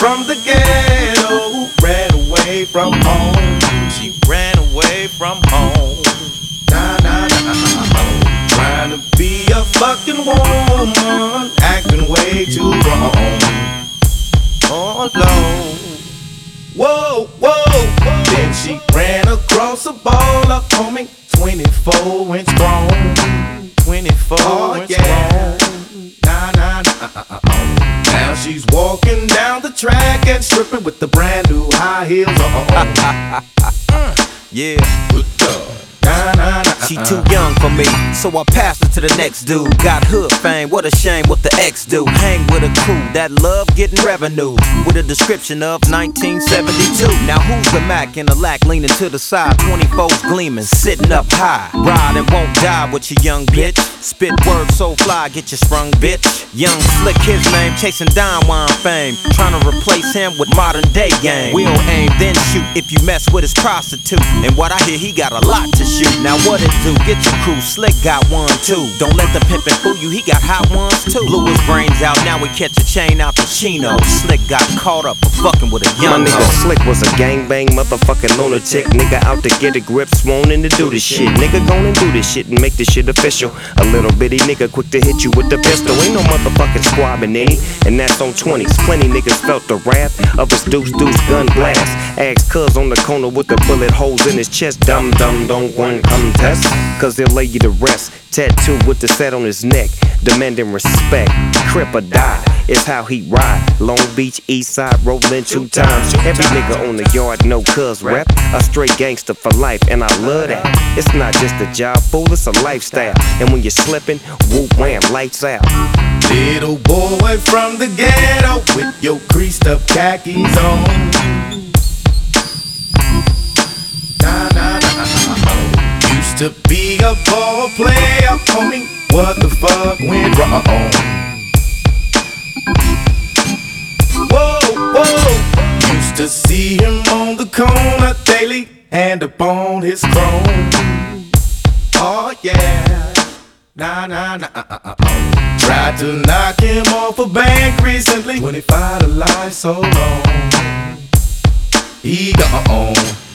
from the ghetto, ran away from home. She ran away from home. Nah, nah, nah, nah. Trying to be a fucking woman, acting way too wrong. Oh Lord. Whoa, whoa, whoa. Then she ran across a baller, homie, 24 inch grown. 24 inch grown. Nah, nah, nah. Now she's walking down the track and stripping with the brand new high heels on. Yeah. Nah, nah, nah. She too young for me, so I passed her to the next dude. Got hood fame, what a shame what the ex do. Hang with a crew that love getting revenue, with a description of 1972. Now who's the Mac in the lack leaning to the side, 24's gleaming, sitting up high. Ride and won't die with your young bitch. Spit words so fly, get you sprung, bitch. Young Slick, his name, chasing Don Juan fame, trying to replace him with modern day game. We'll aim then shoot if you mess with his prostitute. And what I hear, he got a lot to shoot. Now what it do? Get your crew, Slick got one too. Don't let the pimpin' fool you, he got hot ones too. Blew his brains out, now we catch a chain out the Chino. Slick got caught up for fucking with a young My nigga hoe. Slick was a gangbang motherfucking lunatic. Nigga out to get a grip, sworn to do this shit. Nigga gon' do this shit and make this shit official. A little bitty nigga quick to hit you with the pistol. Ain't no motherfucking squabbing any, and that's on 20s. Plenty niggas felt the wrath of his deuce gun blast. Asked cuz on the corner with the bullet holes in his chest. Dumb don't one come test, cause they'll lay you to rest. Tattoo with the set on his neck, demanding respect. Crip or die is how he ride. Long Beach, East Side, rollin' 2 times. Every nigga on the yard know cuz rap. A straight gangster for life, and I love that. It's not just a job, fool, it's a lifestyle. And when you're slippin', whoop wham, lights out. Little boy from the ghetto with your creased up khakis on. Nah, nah, nah. Used to be a ball player, homie. What the fuck went wrong? Whoa, whoa. Used to see him on the corner daily, hand upon his chrome. Oh yeah. Nah, nah, nah. Tried to knock him off a bank recently, 25 to life so long. He gone.